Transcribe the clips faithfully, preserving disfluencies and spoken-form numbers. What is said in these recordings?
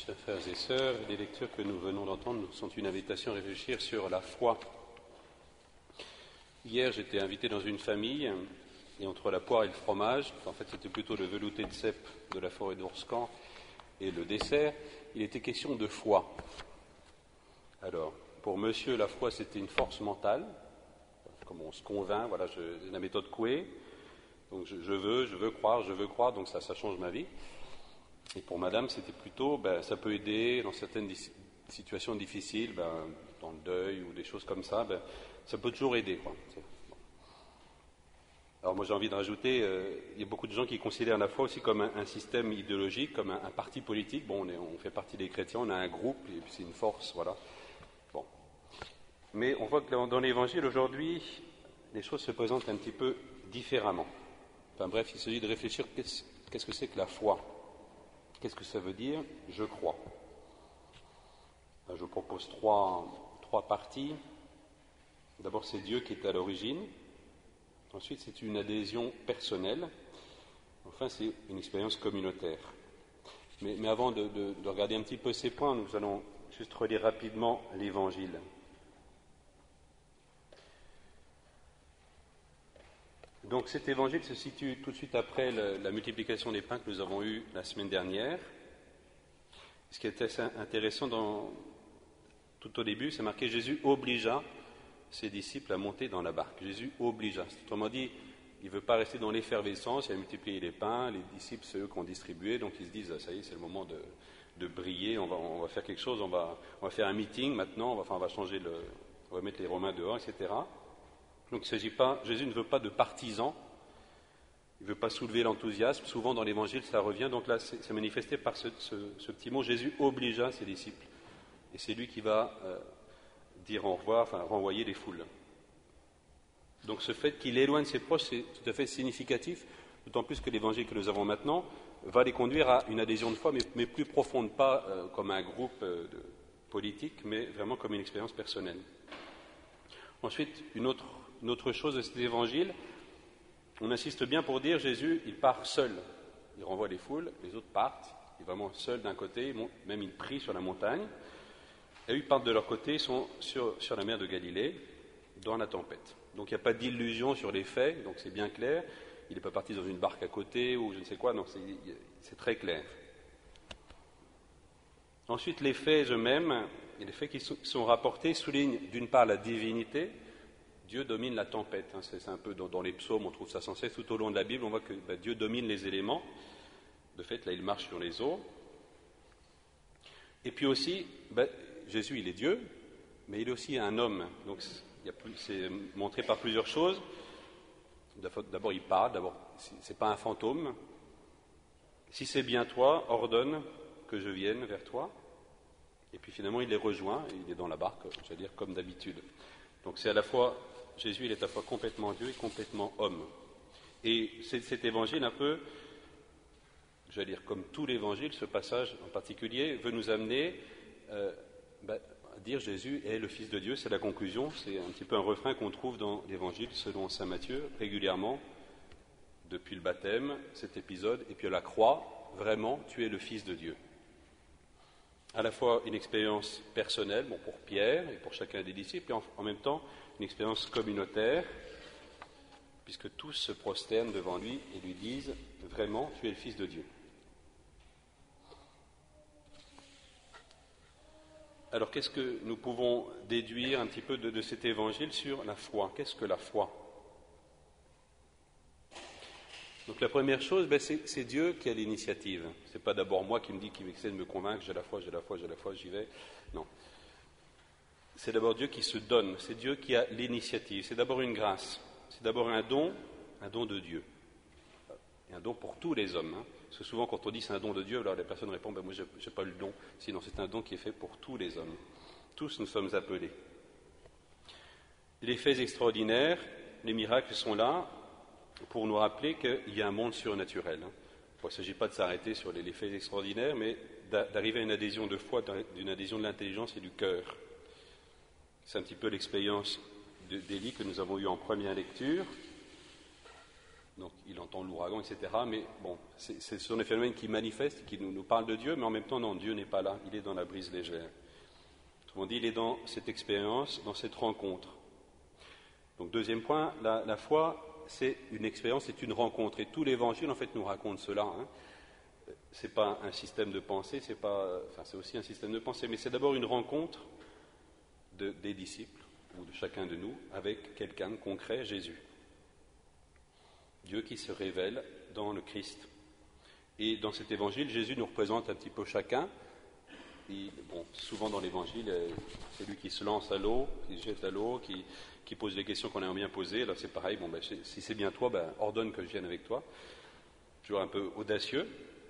Chers frères et sœurs, les lectures que nous venons d'entendre sont une invitation à réfléchir sur la foi. Hier, j'étais invité dans une famille, et entre la poire et le fromage, en fait c'était plutôt le velouté de cèpe de la forêt d'Ourscan et le dessert, il était question de foi. Alors, pour monsieur, la foi c'était une force mentale, comme on se convainc, voilà, je, la méthode Coué, donc je, je veux, je veux croire, je veux croire, donc ça, ça change ma vie. Et pour madame, c'était plutôt, ben, ça peut aider dans certaines di- situations difficiles, ben, dans le deuil ou des choses comme ça, ben, ça peut toujours aider, quoi. Bon. Alors moi j'ai envie de rajouter, euh, il y a beaucoup de gens qui considèrent la foi aussi comme un, un système idéologique, comme un, un parti politique. Bon, on, est, on fait partie des chrétiens, on a un groupe, et puis c'est une force, voilà. Bon. Mais on voit que dans l'Évangile aujourd'hui, les choses se présentent un petit peu différemment. Enfin bref, il s'agit de réfléchir qu'est-ce, qu'est-ce que c'est que la foi. Qu'est-ce que ça veut dire ? Je crois. Je propose trois, trois parties. D'abord, c'est Dieu qui est à l'origine. Ensuite, c'est une adhésion personnelle. Enfin, c'est une expérience communautaire. Mais, mais avant de, de, de regarder un petit peu ces points, nous allons juste relire rapidement l'Évangile. Donc cet évangile se situe tout de suite après le, la multiplication des pains que nous avons eue la semaine dernière. Ce qui est assez intéressant dans, tout au début, c'est marqué Jésus obligea ses disciples à monter dans la barque. Jésus obligea. Autrement dit, il ne veut pas rester dans l'effervescence, il a multiplié les pains, les disciples c'est eux qui ont distribué, donc ils se disent ça y est, c'est le moment de, de briller, on va, on va faire quelque chose, on va, on va faire un meeting maintenant, on va, enfin, on va changer le, on va mettre les Romains dehors, et cetera. Donc il ne s'agit pas, Jésus ne veut pas de partisans, il ne veut pas soulever l'enthousiasme, souvent dans l'Évangile ça revient, donc là c'est, c'est manifesté par ce, ce, ce petit mot, Jésus obligea ses disciples, et c'est lui qui va euh, dire au revoir, enfin renvoyer les foules. Donc ce fait qu'il éloigne ses proches, c'est tout à fait significatif, d'autant plus que l'Évangile que nous avons maintenant va les conduire à une adhésion de foi, mais, mais plus profonde, pas euh, comme un groupe euh, de, politique, mais vraiment comme une expérience personnelle. Ensuite, une autre Une autre chose de cet évangile, on insiste bien pour dire Jésus, il part seul. Il renvoie les foules, les autres partent. Il est vraiment seul d'un côté, même il prie sur la montagne. Et eux, ils partent de leur côté, ils sont sur, sur la mer de Galilée, dans la tempête. Donc il n'y a pas d'illusion sur les faits, donc c'est bien clair. Il n'est pas parti dans une barque à côté ou je ne sais quoi, donc c'est, c'est très clair. Ensuite, les faits eux-mêmes, et les faits qui sont rapportés soulignent d'une part la divinité. Dieu domine la tempête, hein, c'est, c'est un peu dans, dans les psaumes, on trouve ça sans cesse tout au long de la Bible, on voit que bah, Dieu domine les éléments, de fait là il marche sur les eaux, et puis aussi, bah, Jésus il est Dieu, mais il est aussi un homme, donc il y a plus, c'est montré par plusieurs choses. D'abord il parle, d'abord c'est pas un fantôme, si c'est bien toi, ordonne que je vienne vers toi, et puis finalement il les rejoint, et il est dans la barque, j'allais dire comme d'habitude. Donc c'est à la fois, Jésus il est à la fois complètement Dieu et complètement homme. Et c'est, cet évangile un peu, j'allais dire comme tout l'évangile, ce passage en particulier veut nous amener euh, bah, à dire Jésus est le Fils de Dieu, c'est la conclusion, c'est un petit peu un refrain qu'on trouve dans l'évangile selon saint Matthieu régulièrement, depuis le baptême, cet épisode, et puis à la croix, vraiment tu es le Fils de Dieu. À la fois une expérience personnelle, bon, pour Pierre et pour chacun des disciples, et en, en même temps une expérience communautaire, puisque tous se prosternent devant lui et lui disent « Vraiment, tu es le Fils de Dieu ». Alors, qu'est-ce que nous pouvons déduire un petit peu de, de cet évangile sur la foi ? Qu'est-ce que la foi ? Donc la première chose, ben, c'est, c'est Dieu qui a l'initiative. Ce n'est pas d'abord moi qui me dis, qui essaie de me convaincre, j'ai la foi, j'ai la foi, j'ai la foi, j'y vais. Non. C'est d'abord Dieu qui se donne, c'est Dieu qui a l'initiative. C'est d'abord une grâce, c'est d'abord un don, un don de Dieu. Et un don pour tous les hommes. Hein. Parce que souvent quand on dit c'est un don de Dieu, alors les personnes répondent, ben, moi je n'ai pas le don. Sinon c'est un don qui est fait pour tous les hommes. Tous nous sommes appelés. Les faits extraordinaires, les miracles sont là, pour nous rappeler qu'il y a un monde surnaturel. Bon, il ne s'agit pas de s'arrêter sur les faits extraordinaires, mais d'arriver à une adhésion de foi, d'une adhésion de l'intelligence et du cœur. C'est un petit peu l'expérience d'Élie que nous avons eue en première lecture. donc il entend l'ouragan, et cetera. Mais bon, c'est, ce sont des phénomènes qui manifestent, qui nous, nous parlent de Dieu, mais en même temps, non, Dieu n'est pas là, il est dans la brise légère. Autrement dit, il est dans cette expérience, dans cette rencontre. Donc deuxième point, la, la foi, c'est une expérience, c'est une rencontre. Et tout l'Évangile, en fait, nous raconte cela. Hein. Ce n'est pas un système de pensée, c'est, pas, enfin, c'est aussi un système de pensée, mais c'est d'abord une rencontre de, des disciples, ou de chacun de nous, avec quelqu'un de concret, Jésus. Dieu qui se révèle dans le Christ. Et dans cet évangile, Jésus nous représente un petit peu chacun. Et, bon, souvent dans l'évangile, c'est lui qui se lance à l'eau, qui se jette à l'eau, qui, qui pose les questions qu'on aimerait bien poser. Là, c'est pareil, bon, ben, si c'est bien toi, ben, ordonne que je vienne avec toi. Toujours un peu audacieux.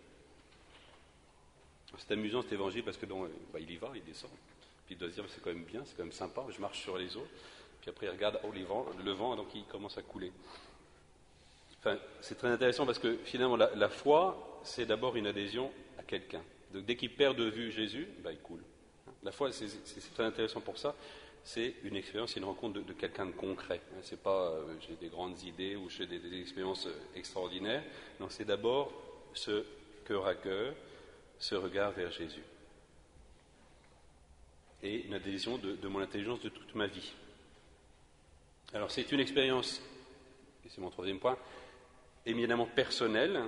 C'est amusant cet évangile parce que donc, ben, il y va, il descend. Puis il doit se dire, c'est quand même bien, c'est quand même sympa, je marche sur les eaux. Puis après, il regarde oh, les vents, le vent, donc il commence à couler. Enfin, c'est très intéressant parce que finalement, la, la foi, c'est d'abord une adhésion à quelqu'un. Donc, dès qu'il perd de vue Jésus, ben, il coule. La foi, c'est, c'est, c'est très intéressant pour ça. C'est une expérience, c'est une rencontre de, de quelqu'un de concret. C'est pas euh, j'ai des grandes idées ou j'ai des, des expériences extraordinaires. Non, c'est d'abord ce cœur à cœur, ce regard vers Jésus. Et une adhésion de, de mon intelligence de toute ma vie. Alors, c'est une expérience, et c'est mon troisième point, éminemment personnelle.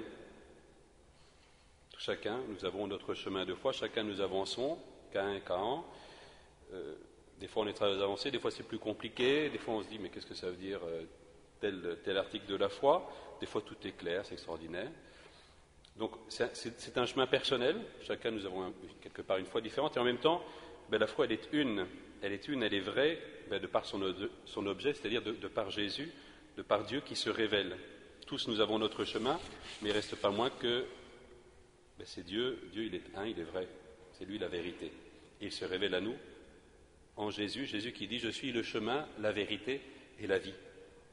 Chacun, nous avons notre chemin de foi, chacun nous avançons, qu'à un, qu'à un. Euh, des fois on est très avancé, des fois c'est plus compliqué, des fois on se dit mais qu'est-ce que ça veut dire euh, tel, tel article de la foi, des fois tout est clair, c'est extraordinaire. Donc c'est, c'est, c'est un chemin personnel, chacun nous avons un, quelque part une foi différente, et en même temps, ben, la foi elle est une, elle est une, elle est vraie, ben, de par son, son objet, c'est-à-dire de, de par Jésus, de par Dieu qui se révèle. Tous nous avons notre chemin, mais il ne reste pas moins que ben c'est Dieu, Dieu il est un, il est vrai, c'est lui la vérité. Et il se révèle à nous en Jésus, Jésus qui dit « Je suis le chemin, la vérité et la vie ».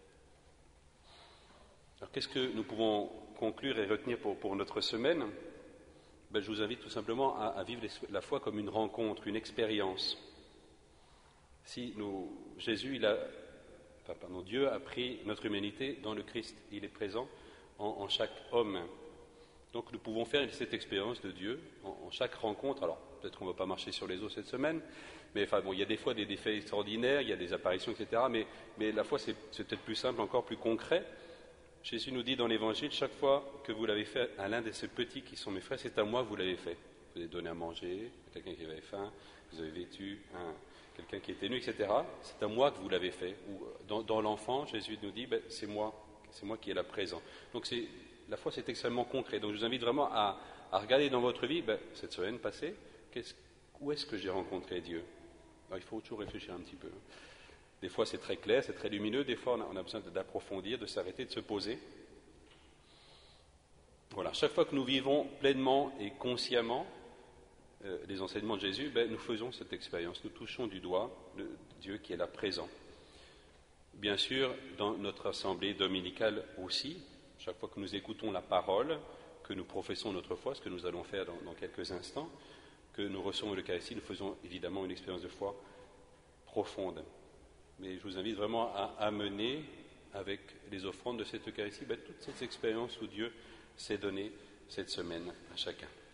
Alors qu'est-ce que nous pouvons conclure et retenir pour, pour notre semaine? Ben, je vous invite tout simplement à, à vivre la foi comme une rencontre, une expérience. Si nous, Jésus, il a, enfin, pardon, Dieu a pris notre humanité dans le Christ, il est présent en, en chaque homme. Donc nous pouvons faire cette expérience de Dieu en, en chaque rencontre. Alors peut-être qu'on ne va pas marcher sur les eaux cette semaine, mais enfin bon, il y a des fois des défaits extraordinaires, il y a des apparitions, et cetera. Mais, mais la foi c'est, c'est peut-être plus simple, encore plus concret. Jésus nous dit dans l'Évangile, chaque fois que vous l'avez fait à l'un de ces petits qui sont mes frères, c'est à moi que vous l'avez fait. Vous avez donné à manger à quelqu'un qui avait faim, vous avez vêtu un, quelqu'un qui était nu, et cetera. C'est à moi que vous l'avez fait. Ou dans, dans l'enfant, Jésus nous dit, ben, c'est moi, c'est moi qui est là présent. Donc c'est la foi, c'est extrêmement concret. Donc je vous invite vraiment à, à regarder dans votre vie, ben, cette semaine passée, qu'est-ce, où est-ce que j'ai rencontré Dieu? Alors, il faut toujours réfléchir un petit peu. Des fois, c'est très clair, c'est très lumineux. Des fois, on a, on a besoin d'approfondir, de s'arrêter, de se poser. Voilà. Chaque fois que nous vivons pleinement et consciemment euh, les enseignements de Jésus, ben, nous faisons cette expérience. Nous touchons du doigt le Dieu qui est là présent. Bien sûr, dans notre assemblée dominicale aussi, chaque fois que nous écoutons la parole, que nous professons notre foi, ce que nous allons faire dans, dans quelques instants, que nous recevons l'Eucharistie, nous faisons évidemment une expérience de foi profonde. Mais je vous invite vraiment à amener avec les offrandes de cette Eucharistie ben, toutes ces expériences où Dieu s'est donné cette semaine à chacun.